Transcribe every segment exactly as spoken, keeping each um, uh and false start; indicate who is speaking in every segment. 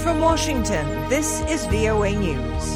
Speaker 1: from Washington, this is V O A News.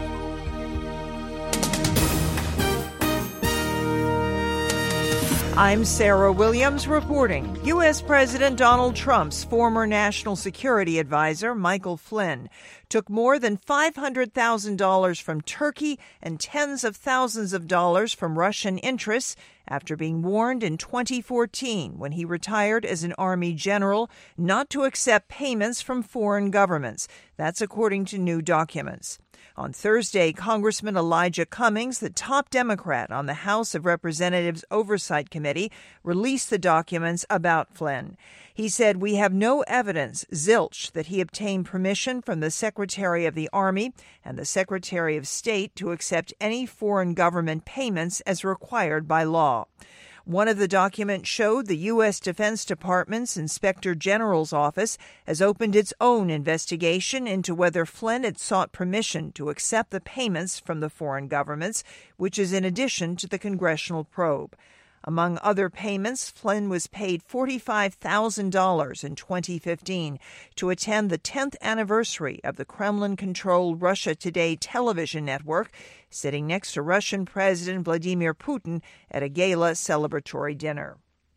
Speaker 1: I'm Sarah Williams reporting. U S. President Donald Trump's former national security advisor, Michael Flynn, took more than five hundred thousand dollars from Turkey and tens of thousands of dollars from Russian interests after being warned in twenty fourteen when he retired as an Army general not to accept payments from foreign governments. That's according to new documents. On Thursday, Congressman Elijah Cummings, the top Democrat on the House of Representatives Oversight Committee, released the documents about Flynn. He said, "We have no evidence, zilch, that he obtained permission from the Secretary of the Army and the Secretary of State to accept any foreign government payments as required by law." One of the documents showed the U S. Defense Department's Inspector General's office has opened its own investigation into whether Flynn had sought permission to accept the payments from the foreign governments, which is in addition to the congressional probe. Among other payments, Flynn was paid forty-five thousand dollars in twenty fifteen to attend the tenth anniversary of the Kremlin-controlled Russia Today television network, sitting next to Russian President Vladimir Putin at a gala celebratory dinner.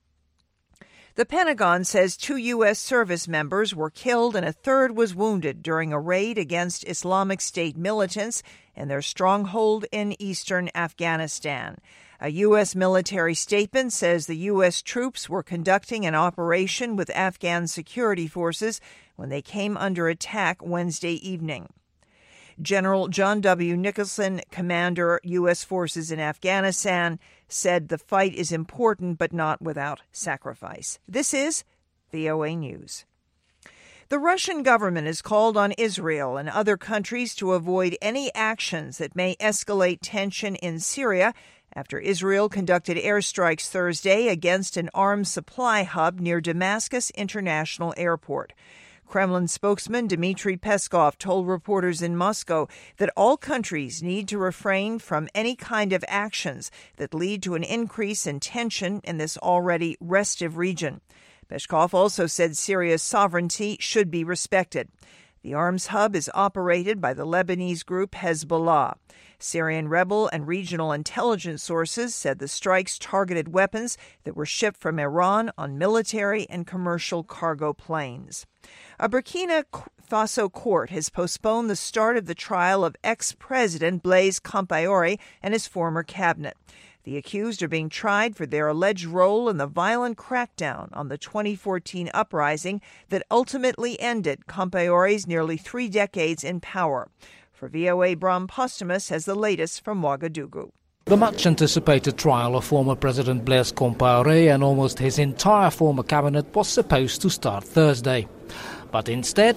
Speaker 1: The Pentagon says two U S service members were killed and a third was wounded during a raid against Islamic State militants in their stronghold in eastern Afghanistan. A U S military statement says the U S troops were conducting an operation with Afghan security forces when they came under attack Wednesday evening. General John W. Nicholson, commander U S forces in Afghanistan, said the fight is important but not without sacrifice. This is V O A News. The Russian government has called on Israel and other countries to avoid any actions that may escalate tension in Syria after Israel conducted airstrikes Thursday against an arms supply hub near Damascus International Airport. Kremlin spokesman Dmitry Peskov told reporters in Moscow that all countries need to refrain from any kind of actions that lead to an increase in tension in this already restive region. Peskov also said Syria's sovereignty should be respected. The arms hub is operated by the Lebanese group Hezbollah. Syrian rebel and regional intelligence sources said the strikes targeted weapons that were shipped from Iran on military and commercial cargo planes. A Burkina Faso court has postponed the start of the trial of ex-president Blaise Compaoré and his former cabinet. The accused are being tried for their alleged role in the violent crackdown on the twenty fourteen uprising that ultimately ended Compaoré's nearly three decades in power. For V O A, Bram Postumus has the latest from Ouagadougou.
Speaker 2: The much-anticipated trial of former President Blaise Compaoré and almost his entire former cabinet was supposed to start Thursday. But instead,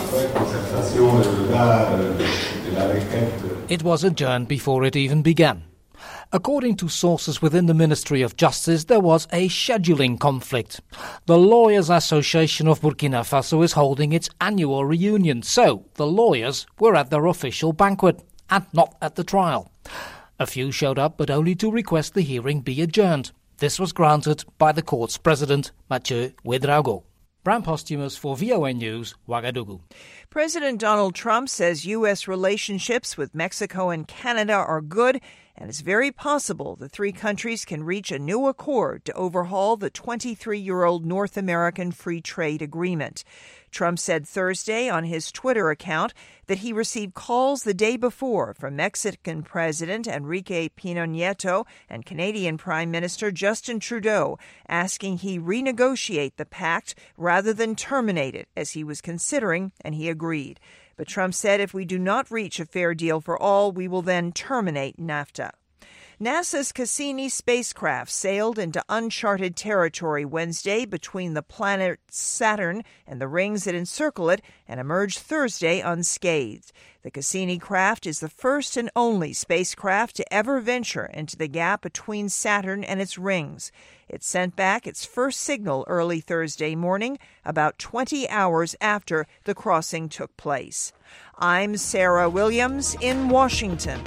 Speaker 2: it was adjourned before it even began. According to sources within the Ministry of Justice, there was a scheduling conflict. The Lawyers Association of Burkina Faso is holding its annual reunion, so the lawyers were at their official banquet and not at the trial. A few showed up, but only to request the hearing be adjourned. This was granted by the court's president, Mathieu Ouedraogo. Bram Postumus for V O A News, Ouagadougou.
Speaker 1: President Donald Trump says U S relationships with Mexico and Canada are good, and it's very possible the three countries can reach a new accord to overhaul the twenty-three-year-old North American Free Trade Agreement. Trump said Thursday on his Twitter account that he received calls the day before from Mexican President Enrique Pena Nieto and Canadian Prime Minister Justin Trudeau asking he renegotiate the pact rather than terminate it, as he was considering, and he agreed. But Trump said if we do not reach a fair deal for all, we will then terminate NAFTA. NASA's Cassini spacecraft sailed into uncharted territory Wednesday between the planet Saturn and the rings that encircle it and emerged Thursday unscathed. The Cassini craft is the first and only spacecraft to ever venture into the gap between Saturn and its rings. It sent back its first signal early Thursday morning, about twenty hours after the crossing took place. I'm Sarah Williams in Washington.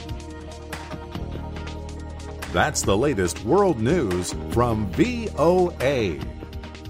Speaker 3: That's the latest world news from V O A.